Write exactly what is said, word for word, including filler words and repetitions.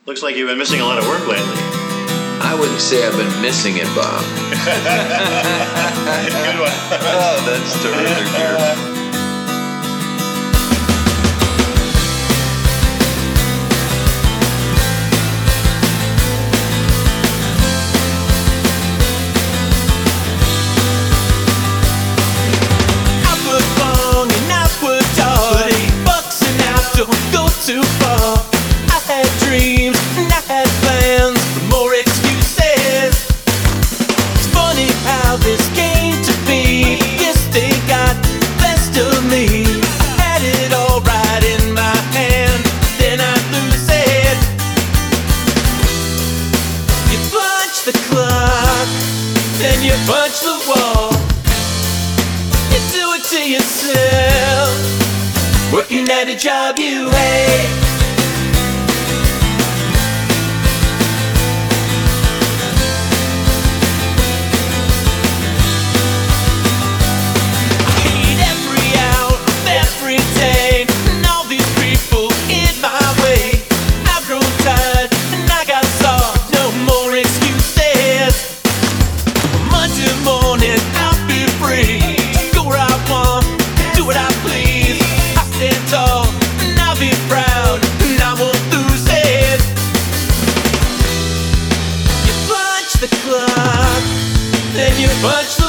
Looks like you've been missing a lot of work lately. I wouldn't say I've been missing it, Bob. Good one. Oh, that's terrific here. Too far. I had dreams and I had plans, but more excuses. It's funny how this came to be. Yes, they got the best of me. I had it all right in my hand, then I lose it. You punch the clock, then you punch the wall. You do it to yourself, working at a job you hate. I hate every hour of every day, and all these people in my way. I've grown tired and I got soft, no more excuses. Monday morning I'll be free to go where I want, do what I please. Stand tall, and I'll be proud, and I won't lose it. You punch the clock, then you punch the